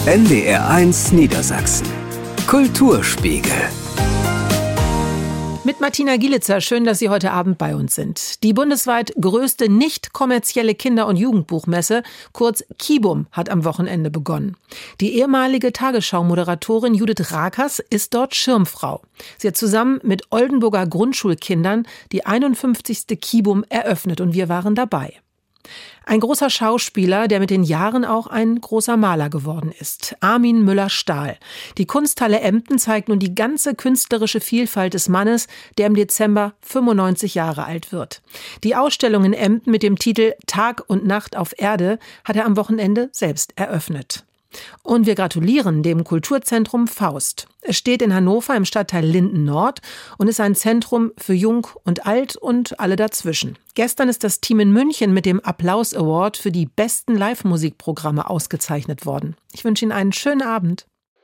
NDR1 Niedersachsen. Kulturspiegel. Mit Martina Gielitzer, schön, dass Sie heute Abend bei uns sind. Die bundesweit größte nicht kommerzielle Kinder- und Jugendbuchmesse, kurz KIBUM, hat am Wochenende begonnen. Die ehemalige Tagesschau-Moderatorin Judith Rakers ist dort Schirmfrau. Sie hat zusammen mit Oldenburger Grundschulkindern die 51. KIBUM eröffnet und wir waren dabei. Ein großer Schauspieler, der mit den Jahren auch ein großer Maler geworden ist. Armin Müller-Stahl. Die Kunsthalle Emden zeigt nun die ganze künstlerische Vielfalt des Mannes, der im Dezember 95 Jahre alt wird. Die Ausstellung in Emden mit dem Titel Tag und Nacht auf Erde hat er am Wochenende selbst eröffnet. Und wir gratulieren dem Kulturzentrum Faust. Es steht in Hannover im Stadtteil Linden-Nord und ist ein Zentrum für Jung und Alt und alle dazwischen. Gestern ist das Team in München mit dem Applaus Award für die besten Live-Musikprogramme ausgezeichnet worden. Ich wünsche Ihnen einen schönen Abend.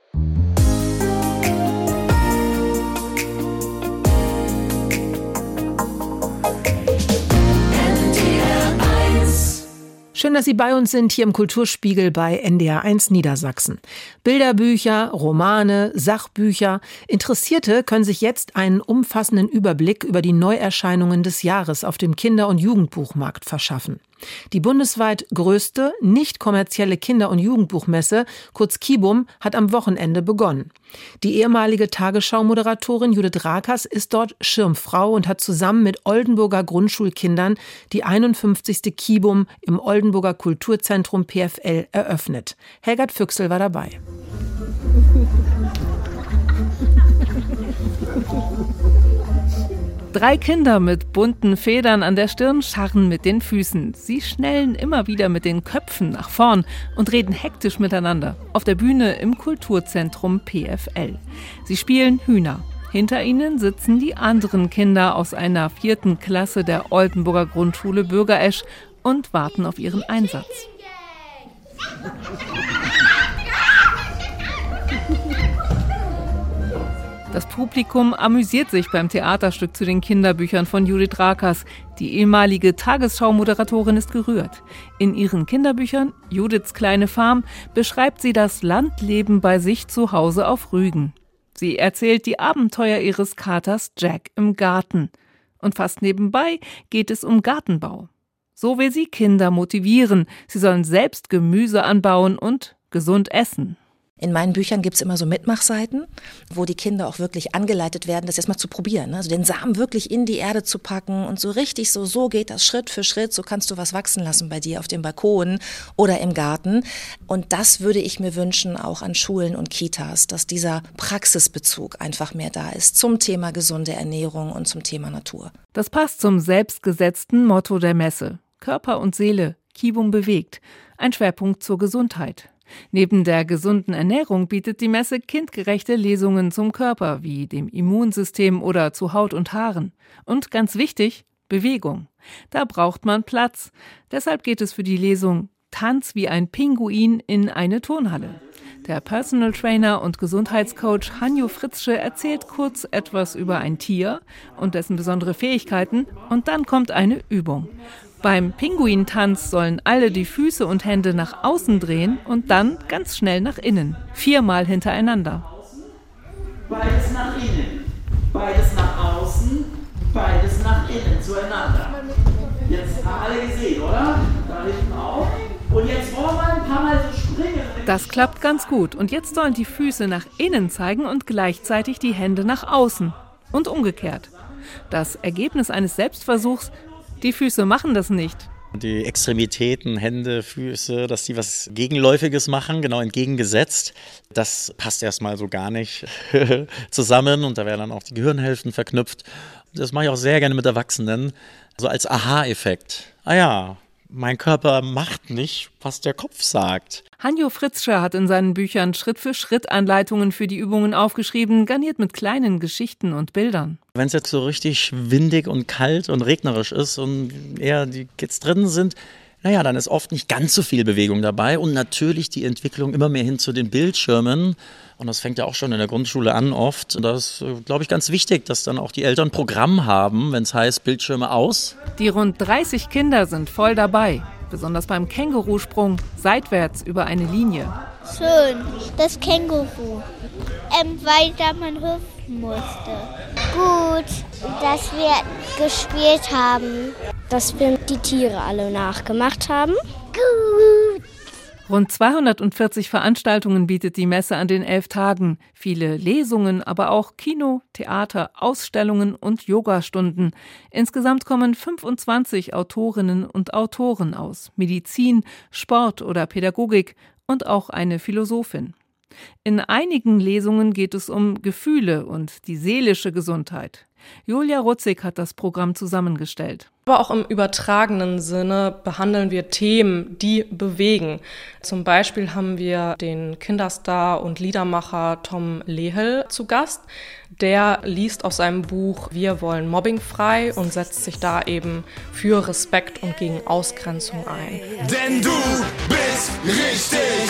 Schön, dass Sie bei uns sind, hier im Kulturspiegel bei NDR1 Niedersachsen. Bilderbücher, Romane, Sachbücher. Interessierte können sich jetzt einen umfassenden Überblick über die Neuerscheinungen des Jahres auf dem Kinder- und Jugendbuchmarkt verschaffen. Die bundesweit größte, nicht kommerzielle Kinder- und Jugendbuchmesse, kurz KIBUM, hat am Wochenende begonnen. Die ehemalige Tagesschau-Moderatorin Judith Rakers ist dort Schirmfrau und hat zusammen mit Oldenburger Grundschulkindern die 51. KIBUM im Oldenburger Kulturzentrum PFL eröffnet. Helgert Füchsel war dabei. Drei Kinder mit bunten Federn an der Stirn scharren mit den Füßen. Sie schnellen immer wieder mit den Köpfen nach vorn und reden hektisch miteinander. Auf der Bühne im Kulturzentrum PFL. Sie spielen Hühner. Hinter ihnen sitzen die anderen Kinder aus einer 4. Klasse der Oldenburger Grundschule Bürgeresch und warten auf ihren Einsatz. Das Publikum amüsiert sich beim Theaterstück zu den Kinderbüchern von Judith Rakers. Die ehemalige Tagesschau-Moderatorin ist gerührt. In ihren Kinderbüchern Judiths kleine Farm beschreibt sie das Landleben bei sich zu Hause auf Rügen. Sie erzählt die Abenteuer ihres Katers Jack im Garten. Und fast nebenbei geht es um Gartenbau. So will sie Kinder motivieren. Sie sollen selbst Gemüse anbauen und gesund essen. In meinen Büchern gibt es immer so Mitmachseiten, wo die Kinder auch wirklich angeleitet werden, das erstmal zu probieren. Also den Samen wirklich in die Erde zu packen und so richtig so geht das Schritt für Schritt, so kannst du was wachsen lassen bei dir auf dem Balkon oder im Garten. Und das würde ich mir wünschen, auch an Schulen und Kitas, dass dieser Praxisbezug einfach mehr da ist zum Thema gesunde Ernährung und zum Thema Natur. Das passt zum selbstgesetzten Motto der Messe. Körper und Seele, KIBUM bewegt. Ein Schwerpunkt zur Gesundheit. Neben der gesunden Ernährung bietet die Messe kindgerechte Lesungen zum Körper, wie dem Immunsystem oder zu Haut und Haaren. Und ganz wichtig, Bewegung. Da braucht man Platz. Deshalb geht es für die Lesung Tanz wie ein Pinguin in eine Turnhalle. Der Personal Trainer und Gesundheitscoach Hanjo Fritzsche erzählt kurz etwas über ein Tier und dessen besondere Fähigkeiten und dann kommt eine Übung. Beim Pinguintanz sollen alle die Füße und Hände nach außen drehen und dann ganz schnell nach innen. 4-mal hintereinander. Beides nach innen, beides nach außen, beides nach innen zueinander. Jetzt haben alle gesehen, oder? Da hinten auch. Und jetzt wollen wir ein paar Mal so springen. Das klappt ganz gut. Und jetzt sollen die Füße nach innen zeigen und gleichzeitig die Hände nach außen. Und umgekehrt. Das Ergebnis eines Selbstversuchs: die Füße machen das nicht. Die Extremitäten, Hände, Füße, dass die was Gegenläufiges machen, genau entgegengesetzt, das passt erstmal so gar nicht zusammen und da werden dann auch die Gehirnhälften verknüpft. Das mache ich auch sehr gerne mit Erwachsenen, so als Aha-Effekt. Ah ja, mein Körper macht nicht, was der Kopf sagt. Hanjo Fritzsche hat in seinen Büchern Schritt-für-Schritt-Anleitungen für die Übungen aufgeschrieben, garniert mit kleinen Geschichten und Bildern. Wenn es jetzt so richtig windig und kalt und regnerisch ist und eher die Kids drin sind, naja, dann ist oft nicht ganz so viel Bewegung dabei und natürlich die Entwicklung immer mehr hin zu den Bildschirmen. Und das fängt ja auch schon in der Grundschule an oft. Und das ist, glaube ich, ganz wichtig, dass dann auch die Eltern ein Programm haben, wenn es heißt Bildschirme aus. Die rund 30 Kinder sind voll dabei. besonders beim Kängurusprung, seitwärts über eine Linie. Schön, das Känguru, weil da man hüpfen musste. Gut, dass wir gespielt haben. Dass wir die Tiere alle nachgemacht haben. Gut. Rund 240 Veranstaltungen bietet die Messe an den 11 Tagen. Viele Lesungen, aber auch Kino, Theater, Ausstellungen und Yogastunden. Insgesamt kommen 25 Autorinnen und Autoren aus Medizin, Sport oder Pädagogik und auch eine Philosophin. In einigen Lesungen geht es um Gefühle und die seelische Gesundheit. Julia Rutzig hat das Programm zusammengestellt. Aber auch im übertragenen Sinne behandeln wir Themen, die bewegen. Zum Beispiel haben wir den Kinderstar und Liedermacher Tom Lehel zu Gast. Der liest aus seinem Buch Wir wollen Mobbing frei und setzt sich da eben für Respekt und gegen Ausgrenzung ein. Denn du bist richtig.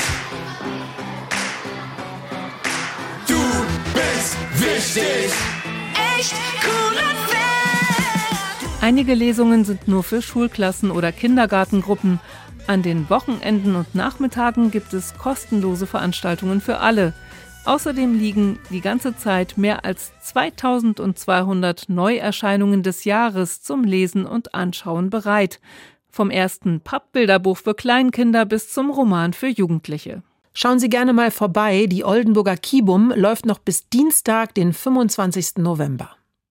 Du bist wichtig. Echt cooler Fan. Einige Lesungen sind nur für Schulklassen oder Kindergartengruppen. An den Wochenenden und Nachmittagen gibt es kostenlose Veranstaltungen für alle. Außerdem liegen die ganze Zeit mehr als 2200 Neuerscheinungen des Jahres zum Lesen und Anschauen bereit. Vom ersten Pappbilderbuch für Kleinkinder bis zum Roman für Jugendliche. Schauen Sie gerne mal vorbei. Die Oldenburger Kibum läuft noch bis Dienstag, den 25. November.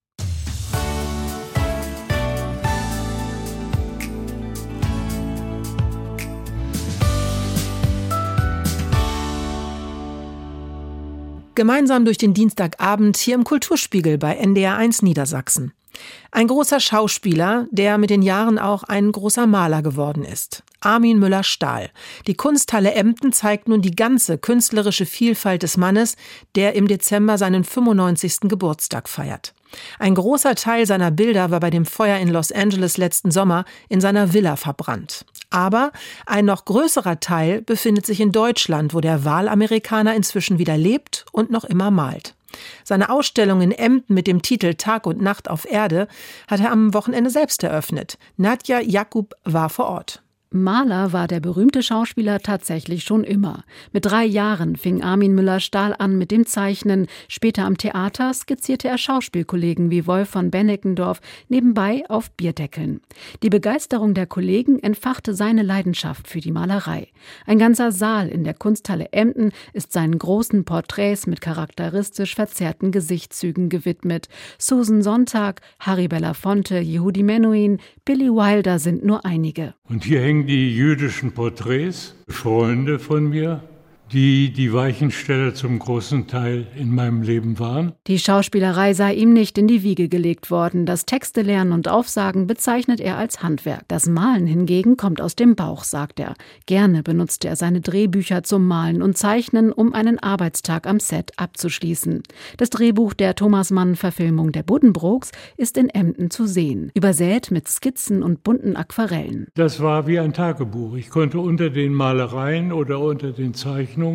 Gemeinsam durch den Dienstagabend hier im Kulturspiegel bei NDR1 Niedersachsen. Ein großer Schauspieler, der mit den Jahren auch ein großer Maler geworden ist. Armin Müller-Stahl. Die Kunsthalle Emden zeigt nun die ganze künstlerische Vielfalt des Mannes, der im Dezember seinen 95. Geburtstag feiert. Ein großer Teil seiner Bilder war bei dem Feuer in Los Angeles letzten Sommer in seiner Villa verbrannt. Aber ein noch größerer Teil befindet sich in Deutschland, wo der Wahlamerikaner inzwischen wieder lebt und noch immer malt. Seine Ausstellung in Emden mit dem Titel Tag und Nacht auf Erde hat er am Wochenende selbst eröffnet. Nadja Jakub war vor Ort. Maler war der berühmte Schauspieler tatsächlich schon immer. Mit 3 Jahren fing Armin Müller-Stahl an mit dem Zeichnen. Später am Theater skizzierte er Schauspielkollegen wie Wolf von Benneckendorf nebenbei auf Bierdeckeln. Die Begeisterung der Kollegen entfachte seine Leidenschaft für die Malerei. Ein ganzer Saal in der Kunsthalle Emden ist seinen großen Porträts mit charakteristisch verzerrten Gesichtszügen gewidmet. Susan Sontag, Harry Belafonte, Yehudi Menuhin, Billy Wilder sind nur einige. Und hier hängen die jüdischen Porträts, Freunde von mir, die Weichensteller zum großen Teil in meinem Leben waren. Die Schauspielerei sei ihm nicht in die Wiege gelegt worden. Das Texte lernen und Aufsagen bezeichnet er als Handwerk. Das Malen hingegen kommt aus dem Bauch, sagt er. Gerne benutzte er seine Drehbücher zum Malen und Zeichnen, um einen Arbeitstag am Set abzuschließen. Das Drehbuch der Thomas-Mann-Verfilmung der Buddenbrooks ist in Emden zu sehen, übersät mit Skizzen und bunten Aquarellen. Das war wie ein Tagebuch. Ich konnte unter den Malereien oder unter den Zeichnungen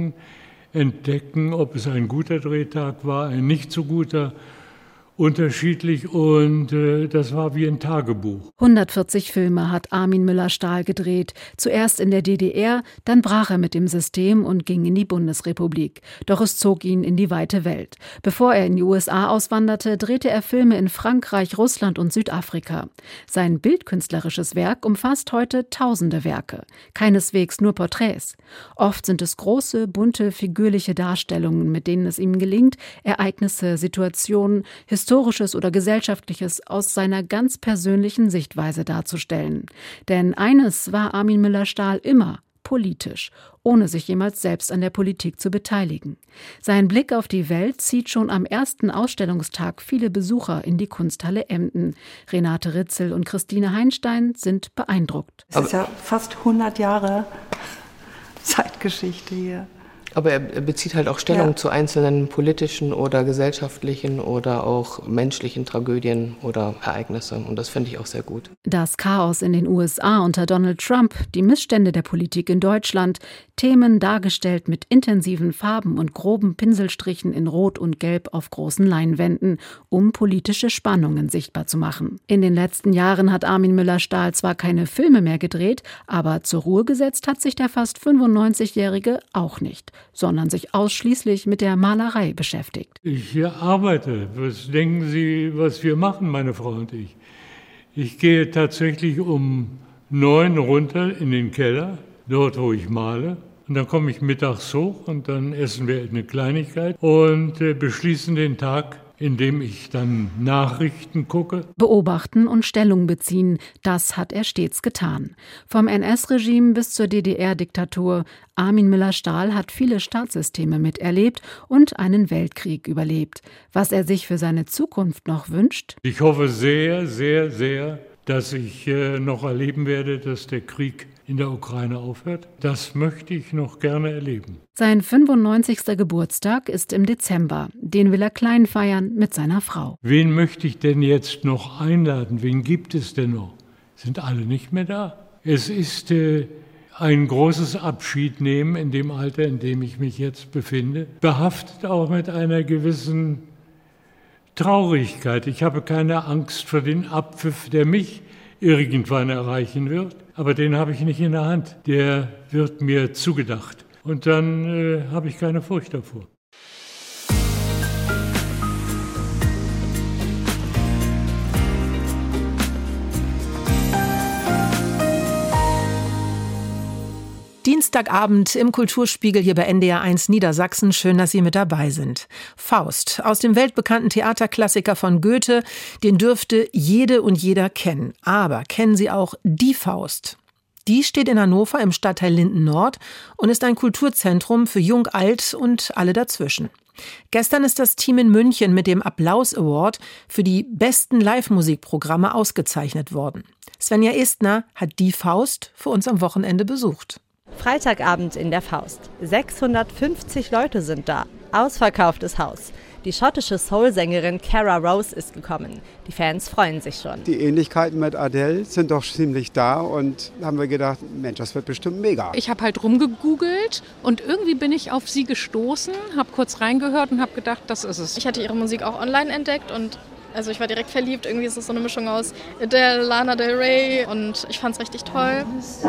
entdecken, ob es ein guter Drehtag war, ein nicht so guter, unterschiedlich, und das war wie ein Tagebuch. 140 Filme hat Armin Müller-Stahl gedreht. Zuerst in der DDR, dann brach er mit dem System und ging in die Bundesrepublik. Doch es zog ihn in die weite Welt. Bevor er in die USA auswanderte, drehte er Filme in Frankreich, Russland und Südafrika. Sein bildkünstlerisches Werk umfasst heute tausende Werke. Keineswegs nur Porträts. Oft sind es große, bunte, figürliche Darstellungen, mit denen es ihm gelingt, Ereignisse, Situationen, Historisches oder Gesellschaftliches aus seiner ganz persönlichen Sichtweise darzustellen. Denn eines war Armin Müller-Stahl immer: politisch, ohne sich jemals selbst an der Politik zu beteiligen. Sein Blick auf die Welt zieht schon am ersten Ausstellungstag viele Besucher in die Kunsthalle Emden. Renate Ritzel und Christine Heinstein sind beeindruckt. Es ist ja fast 100 Jahre Zeitgeschichte hier. Aber er bezieht halt auch Stellung zu einzelnen politischen oder gesellschaftlichen oder auch menschlichen Tragödien oder Ereignisse. Und das finde ich auch sehr gut. Das Chaos in den USA unter Donald Trump, die Missstände der Politik in Deutschland, Themen dargestellt mit intensiven Farben und groben Pinselstrichen in Rot und Gelb auf großen Leinwänden, um politische Spannungen sichtbar zu machen. In den letzten Jahren hat Armin Müller-Stahl zwar keine Filme mehr gedreht, aber zur Ruhe gesetzt hat sich der fast 95-Jährige auch nicht, sondern sich ausschließlich mit der Malerei beschäftigt. Ich arbeite. Was denken Sie, was wir machen, meine Frau und ich? Ich gehe tatsächlich um 9 runter in den Keller, dort wo ich male. Und dann komme ich mittags hoch und dann essen wir eine Kleinigkeit und beschließen den Tag, indem ich dann Nachrichten gucke. Beobachten und Stellung beziehen, das hat er stets getan. Vom NS-Regime bis zur DDR-Diktatur. Armin Müller-Stahl hat viele Staatssysteme miterlebt und einen Weltkrieg überlebt. Was er sich für seine Zukunft noch wünscht? Ich hoffe sehr, sehr, sehr, dass ich noch erleben werde, dass der Krieg in der Ukraine aufhört. Das möchte ich noch gerne erleben. Sein 95. Geburtstag ist im Dezember. Den will er klein feiern mit seiner Frau. Wen möchte ich denn jetzt noch einladen? Wen gibt es denn noch? Sind alle nicht mehr da? Es ist ein großes Abschiednehmen in dem Alter, in dem ich mich jetzt befinde. Behaftet auch mit einer gewissen Traurigkeit. Ich habe keine Angst vor den Abpfiff, der mich irgendwann erreichen wird. Aber den habe ich nicht in der Hand. Der wird mir zugedacht. Und dann habe ich keine Furcht davor. Dienstagabend im Kulturspiegel hier bei NDR 1 Niedersachsen. Schön, dass Sie mit dabei sind. Faust, aus dem weltbekannten Theaterklassiker von Goethe, den dürfte jede und jeder kennen. Aber kennen Sie auch die Faust? Die steht in Hannover im Stadtteil Linden-Nord und ist ein Kulturzentrum für Jung, Alt und alle dazwischen. Gestern ist das Team in München mit dem Applaus Award für die besten Live-Musikprogramme ausgezeichnet worden. Svenja Estner hat die Faust für uns am Wochenende besucht. Freitagabend in der Faust. 650 Leute sind da. Ausverkauftes Haus. Die schottische Soul-Sängerin Cara Rose ist gekommen. Die Fans freuen sich schon. Die Ähnlichkeiten mit Adele sind doch ziemlich da und haben wir gedacht, Mensch, das wird bestimmt mega. Ich habe halt rumgegoogelt und irgendwie bin ich auf sie gestoßen, habe kurz reingehört und habe gedacht, das ist es. Ich hatte ihre Musik auch online entdeckt und also ich war direkt verliebt. Irgendwie ist es so eine Mischung aus Adele, Lana Del Rey und ich fand es richtig toll.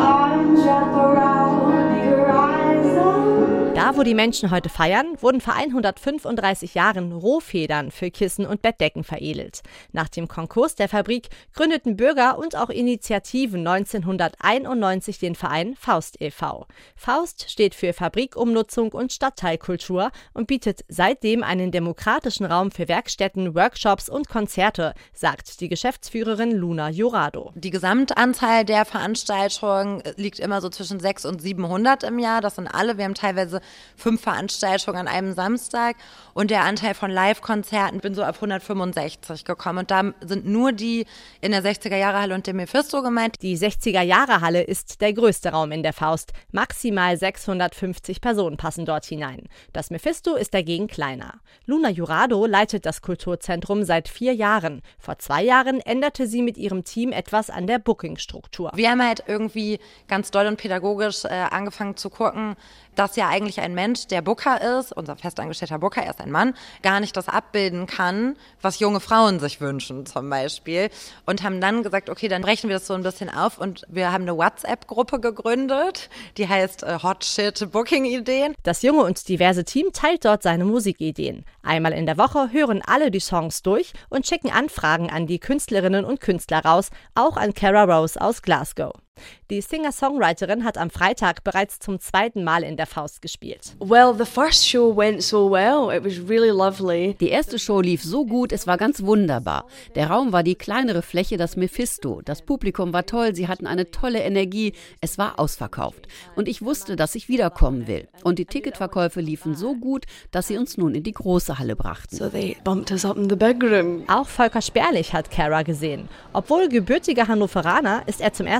Da, wo die Menschen heute feiern, wurden vor 135 Jahren Rohfedern für Kissen und Bettdecken veredelt. Nach dem Konkurs der Fabrik gründeten Bürger und auch Initiativen 1991 den Verein Faust e.V. Faust steht für Fabrikumnutzung und Stadtteilkultur und bietet seitdem einen demokratischen Raum für Werkstätten, Workshops und Konzerte, sagt die Geschäftsführerin Luna Jurado. Die Gesamtanzahl der Veranstaltungen liegt immer so zwischen 600 und 700 im Jahr. Das sind alle. Wir haben teilweise 5 Veranstaltungen an einem Samstag und der Anteil von Live-Konzerten bin so auf 165 gekommen und da sind nur die in der 60er-Jahre-Halle und dem Mephisto gemeint. Die 60er-Jahre-Halle ist der größte Raum in der Faust. Maximal 650 Personen passen dort hinein. Das Mephisto ist dagegen kleiner. Luna Jurado leitet das Kulturzentrum seit 4 Jahren. Vor 2 Jahren änderte sie mit ihrem Team etwas an der Booking-Struktur. Wir haben halt irgendwie ganz doll und pädagogisch angefangen zu gucken, dass ja eigentlich ein Mensch, der Booker ist, unser festangestellter Booker, er ist ein Mann, gar nicht das abbilden kann, was junge Frauen sich wünschen zum Beispiel. Und haben dann gesagt, okay, dann brechen wir das so ein bisschen auf und wir haben eine WhatsApp-Gruppe gegründet, die heißt Hot Shit Booking Ideen. Das junge und diverse Team teilt dort seine Musikideen. Einmal in der Woche hören alle die Songs durch und schicken Anfragen an die Künstlerinnen und Künstler raus, auch an Cara Rose aus Glasgow. Die Singer-Songwriterin hat am Freitag bereits zum 2. Mal in der Faust gespielt. Well, the first show went so well. It was really lovely. Die erste Show lief so gut, es war ganz wunderbar. Der Raum war die kleinere Fläche, das Mephisto. Das Publikum war toll, sie hatten eine tolle Energie. Es war ausverkauft. Und ich wusste, dass ich wiederkommen will. Und die Ticketverkäufe liefen so gut, dass sie uns nun in die große Halle brachten. So they bumped us up in the big room. Auch Volker Sperlich hat Cara gesehen. Obwohl gebürtiger Hannoveraner ist er zum ersten Mal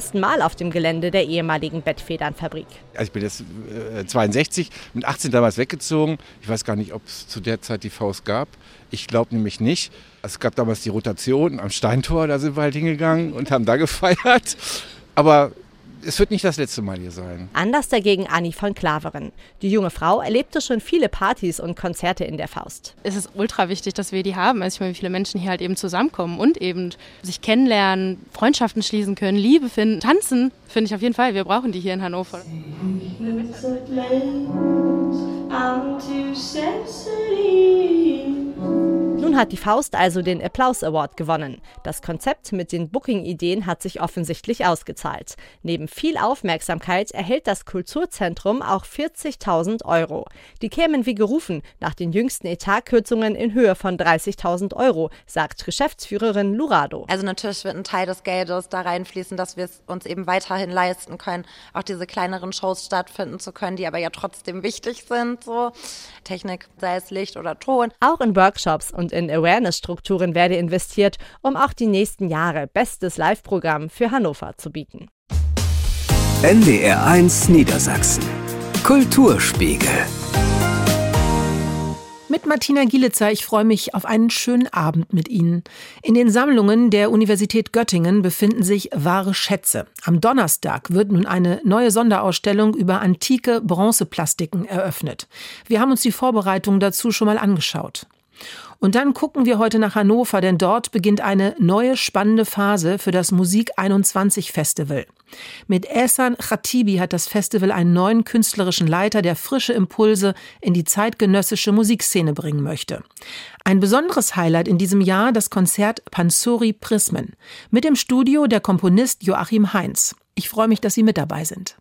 auf dem Gelände der ehemaligen Bettfedernfabrik. Also ich bin jetzt 62, mit 18 damals weggezogen. Ich weiß gar nicht, ob es zu der Zeit die Faust gab. Ich glaube nämlich nicht. Es gab damals die Rotation am Steintor, da sind wir halt hingegangen und haben da gefeiert. Aber es wird nicht das letzte Mal hier sein. Anders dagegen Anni von Klaveren. Die junge Frau erlebte schon viele Partys und Konzerte in der Faust. Es ist ultra wichtig, dass wir die haben. Also ich meine, wie viele Menschen hier halt eben zusammenkommen und eben sich kennenlernen, Freundschaften schließen können, Liebe finden, tanzen, finde ich auf jeden Fall. Wir brauchen die hier in Hannover. Nun hat die Faust also den Applaus Award gewonnen. Das Konzept mit den Booking-Ideen hat sich offensichtlich ausgezahlt. Neben viel Aufmerksamkeit erhält das Kulturzentrum auch 40.000 €. Die kämen wie gerufen nach den jüngsten Etatkürzungen in Höhe von 30.000 €, sagt Geschäftsführerin Lurado. Also natürlich wird ein Teil des Geldes da reinfließen, dass wir es uns eben weiterhin leisten können, auch diese kleineren Shows stattfinden zu können, die aber ja trotzdem wichtig sind. So Technik, sei es Licht oder Ton. Auch in Workshops und in Awareness-Strukturen werde investiert, um auch die nächsten Jahre bestes Live-Programm für Hannover zu bieten. NDR1 Niedersachsen. Kulturspiegel. Mit Martina Gielitzer, ich freue mich auf einen schönen Abend mit Ihnen. In den Sammlungen der Universität Göttingen befinden sich wahre Schätze. Am Donnerstag wird nun eine neue Sonderausstellung über antike Bronzeplastiken eröffnet. Wir haben uns die Vorbereitungen dazu schon mal angeschaut. Und dann gucken wir heute nach Hannover, denn dort beginnt eine neue spannende Phase für das Musik 21 Festival. Mit Ehsan Khatibi hat das Festival einen neuen künstlerischen Leiter, der frische Impulse in die zeitgenössische Musikszene bringen möchte. Ein besonderes Highlight in diesem Jahr das Konzert Pansori Prismen. Mit im Studio der Komponist Joachim Heinz. Ich freue mich, dass Sie mit dabei sind.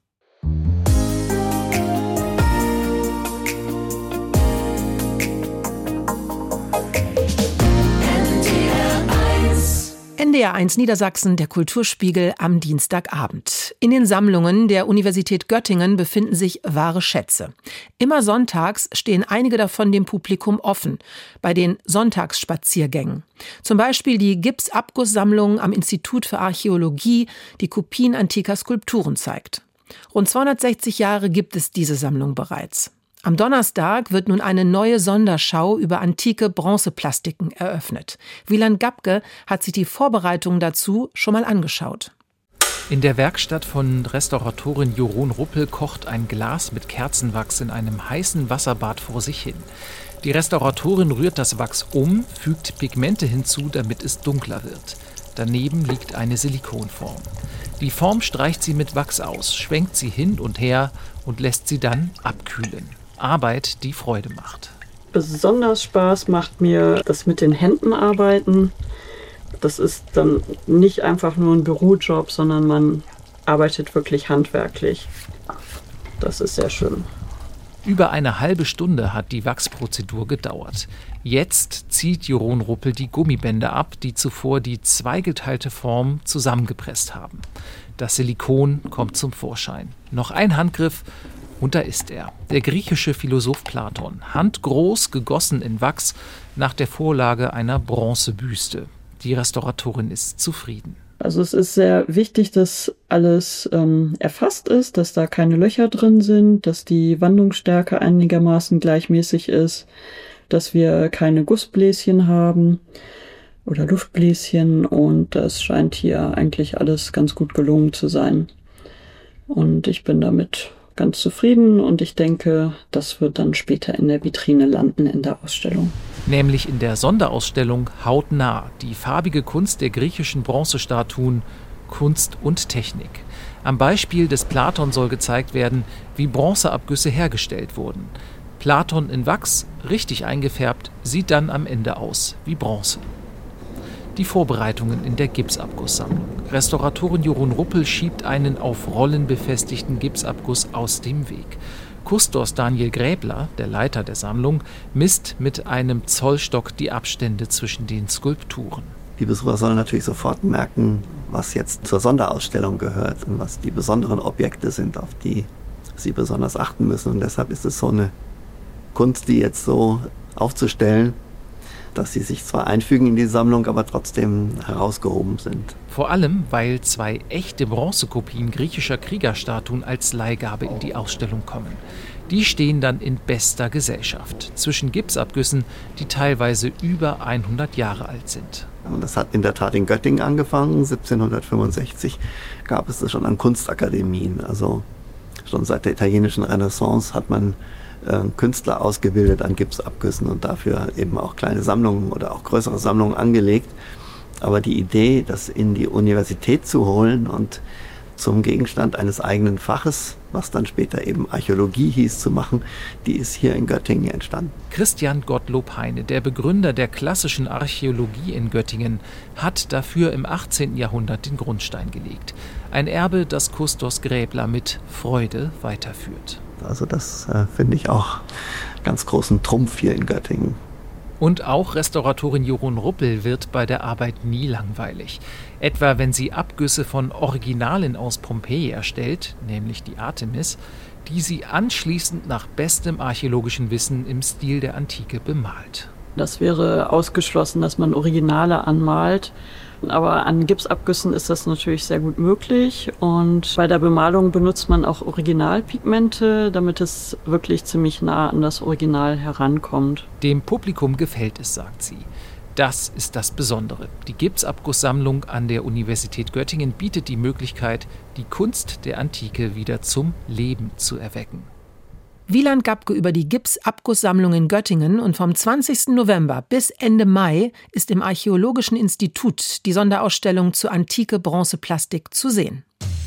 NDR1 Niedersachsen, der Kulturspiegel am Dienstagabend. In den Sammlungen der Universität Göttingen befinden sich wahre Schätze. Immer sonntags stehen einige davon dem Publikum offen, bei den Sonntagsspaziergängen. Zum Beispiel die Gipsabgusssammlung am Institut für Archäologie, die Kopien antiker Skulpturen zeigt. Rund 260 Jahre gibt es diese Sammlung bereits. Am Donnerstag wird nun eine neue Sonderschau über antike Bronzeplastiken eröffnet. Wieland Gabke hat sich die Vorbereitungen dazu schon mal angeschaut. In der Werkstatt von Restauratorin Jeroen Ruppel kocht ein Glas mit Kerzenwachs in einem heißen Wasserbad vor sich hin. Die Restauratorin rührt das Wachs um, fügt Pigmente hinzu, damit es dunkler wird. Daneben liegt eine Silikonform. Die Form streicht sie mit Wachs aus, schwenkt sie hin und her und lässt sie dann abkühlen. Arbeit, die Freude macht. Besonders Spaß macht mir das mit den Händen arbeiten. Das ist dann nicht einfach nur ein Bürojob, sondern man arbeitet wirklich handwerklich. Das ist sehr schön. Über eine halbe Stunde hat die Wachsprozedur gedauert. Jetzt zieht Jeroen Ruppel die Gummibänder ab, die zuvor die zweigeteilte Form zusammengepresst haben. Das Silikon kommt zum Vorschein. Noch ein Handgriff und da ist er. Der griechische Philosoph Platon. Handgroß, gegossen in Wachs, nach der Vorlage einer Bronzebüste. Die Restauratorin ist zufrieden. Also es ist sehr wichtig, dass alles erfasst ist, dass da keine Löcher drin sind, dass die Wandungsstärke einigermaßen gleichmäßig ist, dass wir keine Gussbläschen haben oder Luftbläschen, und das scheint hier eigentlich alles ganz gut gelungen zu sein. Und ich bin damit ganz zufrieden und ich denke, das wird dann später in der Vitrine landen in der Ausstellung. Nämlich in der Sonderausstellung Hautnah, die farbige Kunst der griechischen Bronzestatuen, Kunst und Technik. Am Beispiel des Platon soll gezeigt werden, wie Bronzeabgüsse hergestellt wurden. Platon in Wachs, richtig eingefärbt, sieht dann am Ende aus wie Bronze. Die Vorbereitungen in der Gipsabgusssammlung. Restauratorin Jeroen Ruppel schiebt einen auf Rollen befestigten Gipsabguss aus dem Weg. Kustos Daniel Gräbler, der Leiter der Sammlung, misst mit einem Zollstock die Abstände zwischen den Skulpturen. Die Besucher sollen natürlich sofort merken, was jetzt zur Sonderausstellung gehört und was die besonderen Objekte sind, auf die sie besonders achten müssen. Und deshalb ist es so eine Kunst, die jetzt so aufzustellen, dass sie sich zwar einfügen in die Sammlung, aber trotzdem herausgehoben sind. Vor allem, weil 2 echte Bronzekopien griechischer Kriegerstatuen als Leihgabe in die Ausstellung kommen. Die stehen dann in bester Gesellschaft zwischen Gipsabgüssen, die teilweise über 100 Jahre alt sind. Das hat in der Tat in Göttingen angefangen. 1765 gab es das schon an Kunstakademien. Also schon seit der italienischen Renaissance hat man Künstler ausgebildet an Gipsabgüssen und dafür eben auch kleine Sammlungen oder auch größere Sammlungen angelegt. Aber die Idee, das in die Universität zu holen und zum Gegenstand eines eigenen Faches, was dann später eben Archäologie hieß, zu machen, die ist hier in Göttingen entstanden. Christian Gottlob Heine, der Begründer der klassischen Archäologie in Göttingen, hat dafür im 18. Jahrhundert den Grundstein gelegt. Ein Erbe, das Kustos Gräbler mit Freude weiterführt. Also das finde ich auch ganz großen Trumpf hier in Göttingen. Und auch Restauratorin Jorun Ruppel wird bei der Arbeit nie langweilig. Etwa wenn sie Abgüsse von Originalen aus Pompeji erstellt, nämlich die Artemis, die sie anschließend nach bestem archäologischen Wissen im Stil der Antike bemalt. Das wäre ausgeschlossen, dass man Originale anmalt. Aber an Gipsabgüssen ist das natürlich sehr gut möglich. Und bei der Bemalung benutzt man auch Originalpigmente, damit es wirklich ziemlich nah an das Original herankommt. Dem Publikum gefällt es, sagt sie. Das ist das Besondere. Die Gipsabgusssammlung an der Universität Göttingen bietet die Möglichkeit, die Kunst der Antike wieder zum Leben zu erwecken. Wieland Gabke über die Gipsabgusssammlung in Göttingen, und vom 20. November bis Ende Mai ist im Archäologischen Institut die Sonderausstellung zur antike Bronzeplastik zu sehen.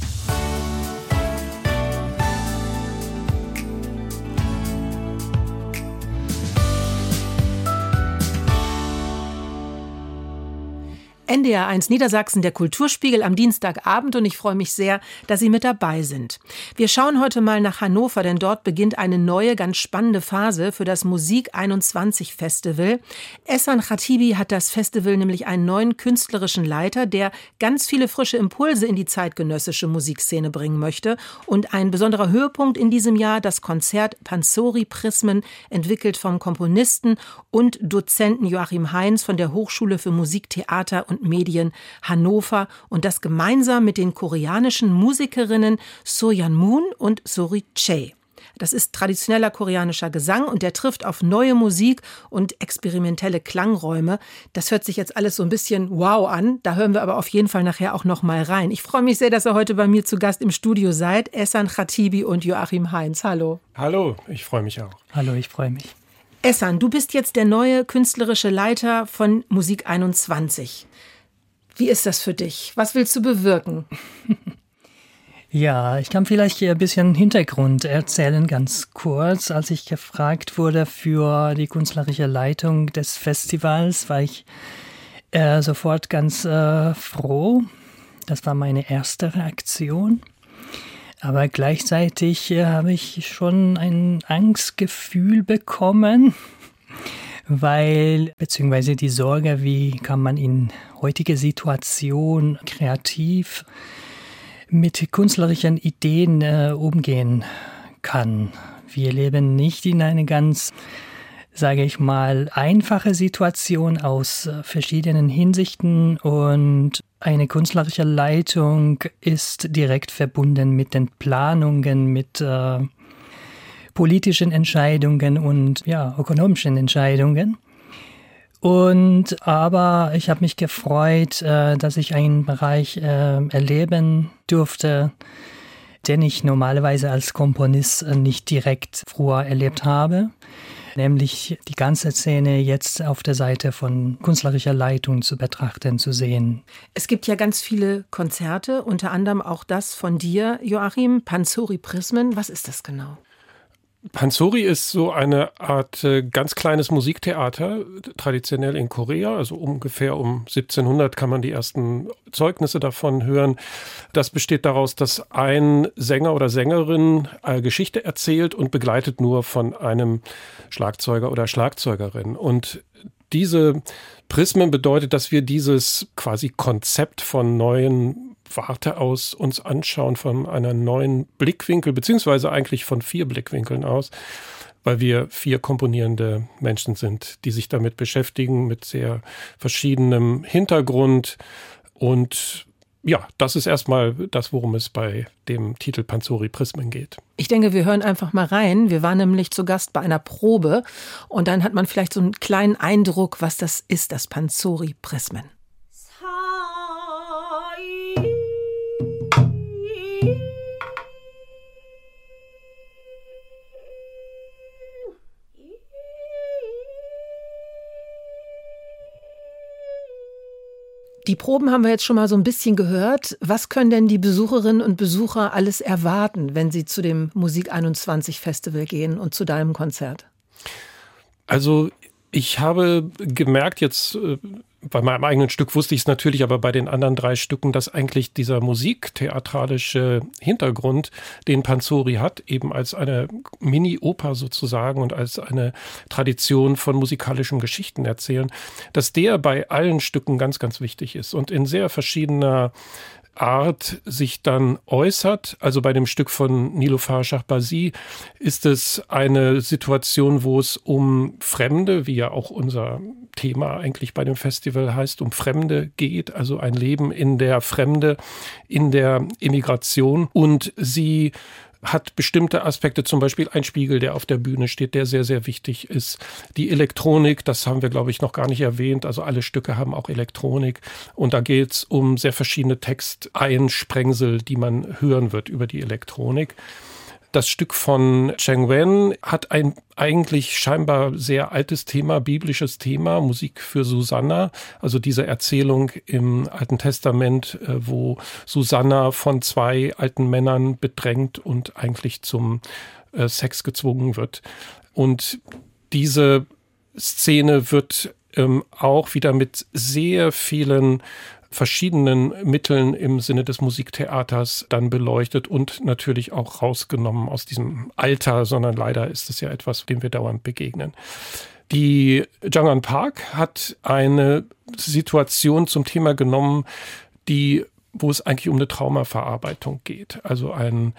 NDR1 Niedersachsen, der Kulturspiegel am Dienstagabend, und ich freue mich sehr, dass Sie mit dabei sind. Wir schauen heute mal nach Hannover, denn dort beginnt eine neue, ganz spannende Phase für das Musik 21 Festival. Ehsan Khatibi hat das Festival nämlich einen neuen künstlerischen Leiter, der ganz viele frische Impulse in die zeitgenössische Musikszene bringen möchte. Und ein besonderer Höhepunkt in diesem Jahr, das Konzert Pansori Prismen, entwickelt vom Komponisten und Dozenten Joachim Heinz von der Hochschule für Musik, Theater und Medien Hannover, und das gemeinsam mit den koreanischen Musikerinnen So-Yeon Moon und Sori Chae. Das ist traditioneller koreanischer Gesang und der trifft auf neue Musik und experimentelle Klangräume. Das hört sich jetzt alles so ein bisschen wow an, da hören wir aber auf jeden Fall nachher auch noch mal rein. Ich freue mich sehr, dass ihr heute bei mir zu Gast im Studio seid, Ehsan Khatibi und Joachim Heinz. Hallo. Hallo, ich freue mich auch. Hallo, ich freue mich. Ehsan, du bist jetzt der neue künstlerische Leiter von Musik 21. Wie ist das für dich? Was willst du bewirken? Ja, ich kann vielleicht hier ein bisschen Hintergrund erzählen, ganz kurz. Als ich gefragt wurde für die künstlerische Leitung des Festivals, war ich sofort ganz froh. Das war meine erste Reaktion. Aber gleichzeitig habe ich schon ein Angstgefühl bekommen, beziehungsweise die Sorge, wie kann man in heutiger Situation kreativ mit künstlerischen Ideen umgehen kann. Wir leben nicht in eine ganz, sage ich mal, einfache Situation aus verschiedenen Hinsichten, und eine künstlerische Leitung ist direkt verbunden mit den Planungen, mit politischen Entscheidungen und ökonomischen Entscheidungen. Aber ich habe mich gefreut, dass ich einen Bereich erleben durfte, den ich normalerweise als Komponist nicht direkt früher erlebt habe. Nämlich die ganze Szene jetzt auf der Seite von künstlerischer Leitung zu betrachten, zu sehen. Es gibt ja ganz viele Konzerte, unter anderem auch das von dir, Joachim, Pansori Prismen. Was ist das genau? Pansori ist so eine Art ganz kleines Musiktheater, traditionell in Korea, also ungefähr um 1700 kann man die ersten Zeugnisse davon hören. Das besteht daraus, dass ein Sänger oder Sängerin eine Geschichte erzählt und begleitet nur von einem Schlagzeuger oder Schlagzeugerin. Und diese Prismen bedeutet, dass wir dieses quasi Konzept von neuen Warte aus uns anschauen, von einer neuen Blickwinkel, beziehungsweise eigentlich von 4 Blickwinkeln aus. weil wir 4 komponierende Menschen sind, die sich damit beschäftigen, mit sehr verschiedenem Hintergrund. Und ja, das ist erstmal das, worum es bei dem Titel Panzori Prismen geht. Ich denke, wir hören einfach mal rein. Wir waren nämlich zu Gast bei einer Probe und dann hat man vielleicht so einen kleinen Eindruck, was das ist, das Panzori Prismen. Die Proben haben wir jetzt schon mal so ein bisschen gehört. Was können denn die Besucherinnen und Besucher alles erwarten, wenn sie zu dem Musik 21 Festival gehen und zu deinem Konzert? Also ich habe gemerkt jetzt, bei meinem eigenen Stück wusste ich es natürlich, aber bei den anderen 3 Stücken, dass eigentlich dieser musiktheatralische Hintergrund, den Panzori hat, eben als eine Mini-Oper sozusagen und als eine Tradition von musikalischen Geschichten erzählen, dass der bei allen Stücken ganz, ganz wichtig ist und in sehr verschiedener Art sich dann äußert. Also bei dem Stück von Niloufar Shahbazi ist es eine Situation, wo es um Fremde, wie ja auch unser Thema eigentlich bei dem Festival heißt, um Fremde geht, also ein Leben in der Fremde, in der Immigration. Und sie hat bestimmte Aspekte, zum Beispiel ein Spiegel, der auf der Bühne steht, der sehr, sehr wichtig ist. Die Elektronik, das haben wir, glaube ich, noch gar nicht erwähnt. Also alle Stücke haben auch Elektronik. Und da geht es um sehr verschiedene Texteinsprengsel, die man hören wird über die Elektronik. Das Stück von Cheng Wen hat ein eigentlich scheinbar sehr altes Thema, biblisches Thema, Musik für Susanna. Also diese Erzählung im Alten Testament, wo Susanna von 2 alten Männern bedrängt und eigentlich zum Sex gezwungen wird. Und diese Szene wird auch wieder mit sehr vielen verschiedenen Mitteln im Sinne des Musiktheaters dann beleuchtet und natürlich auch rausgenommen aus diesem Alter, sondern leider ist es ja etwas, dem wir dauernd begegnen. Die Jangwon Park hat eine Situation zum Thema genommen, wo es eigentlich um eine Traumaverarbeitung geht. Also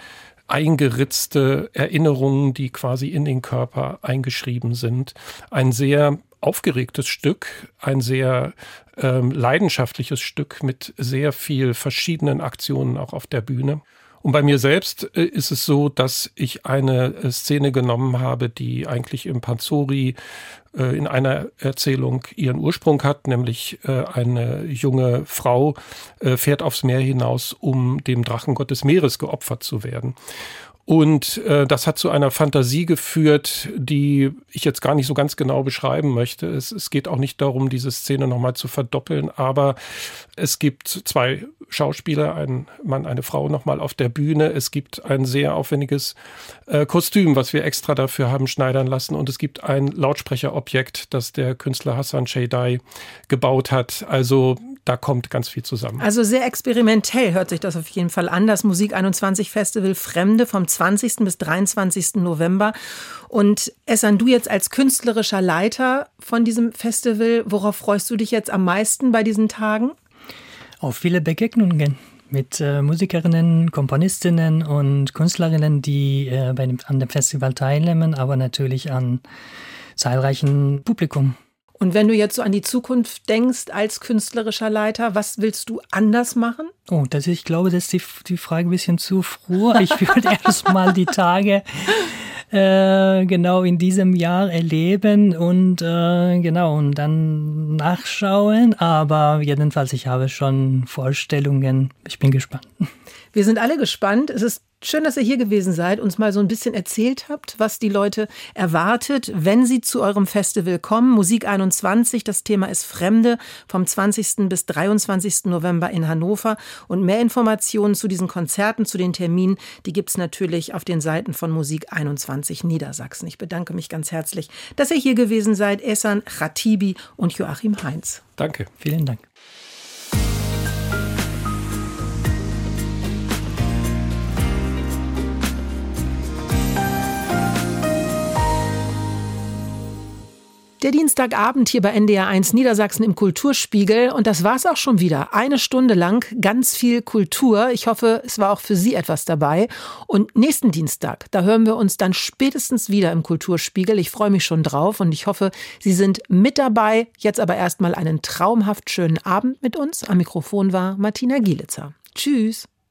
eingeritzte Erinnerungen, die quasi in den Körper eingeschrieben sind. Ein sehr aufgeregtes Stück, ein sehr leidenschaftliches Stück mit sehr viel verschiedenen Aktionen auch auf der Bühne. Und bei mir selbst ist es so, dass ich eine Szene genommen habe, die eigentlich im Panzori in einer Erzählung ihren Ursprung hat, nämlich eine junge Frau fährt aufs Meer hinaus, um dem Drachengott des Meeres geopfert zu werden. Und das hat zu einer Fantasie geführt, die ich jetzt gar nicht so ganz genau beschreiben möchte. Es geht auch nicht darum, diese Szene nochmal zu verdoppeln, aber es gibt 2 Schauspieler, ein Mann, eine Frau nochmal auf der Bühne. Es gibt ein sehr aufwendiges Kostüm, was wir extra dafür haben schneidern lassen. Und es gibt ein Lautsprecherobjekt, das der Künstler Hassan Sheidai gebaut hat. Also da kommt ganz viel zusammen. Also sehr experimentell hört sich das auf jeden Fall an. Das Musik 21 Festival Fremde vom 20. bis 23. November. Und Ehsan, du jetzt als künstlerischer Leiter von diesem Festival, worauf freust du dich jetzt am meisten bei diesen Tagen? Auf viele Begegnungen mit Musikerinnen, Komponistinnen und Künstlerinnen, die an dem Festival teilnehmen, aber natürlich an zahlreichen Publikum. Und wenn du jetzt so an die Zukunft denkst als künstlerischer Leiter, was willst du anders machen? Oh, ich glaube, das ist die Frage ein bisschen zu früh. Ich würde erst mal die Tage genau in diesem Jahr erleben und und dann nachschauen. Aber jedenfalls, ich habe schon Vorstellungen. Ich bin gespannt. Wir sind alle gespannt. Es ist schön, dass ihr hier gewesen seid, uns mal so ein bisschen erzählt habt, was die Leute erwartet, wenn sie zu eurem Festival kommen. Musik 21, das Thema ist Fremde, vom 20. bis 23. November in Hannover. Und mehr Informationen zu diesen Konzerten, zu den Terminen, die gibt's natürlich auf den Seiten von Musik 21 Niedersachsen. Ich bedanke mich ganz herzlich, dass ihr hier gewesen seid, Ehsan Khatibi und Joachim Heinz. Danke. Vielen Dank. Der Dienstagabend hier bei NDR1 Niedersachsen im Kulturspiegel. Und das war's auch schon wieder. 1 Stunde lang ganz viel Kultur. Ich hoffe, es war auch für Sie etwas dabei. Und nächsten Dienstag, da hören wir uns dann spätestens wieder im Kulturspiegel. Ich freue mich schon drauf und ich hoffe, Sie sind mit dabei. Jetzt aber erstmal einen traumhaft schönen Abend mit uns. Am Mikrofon war Martina Gielitzer. Tschüss.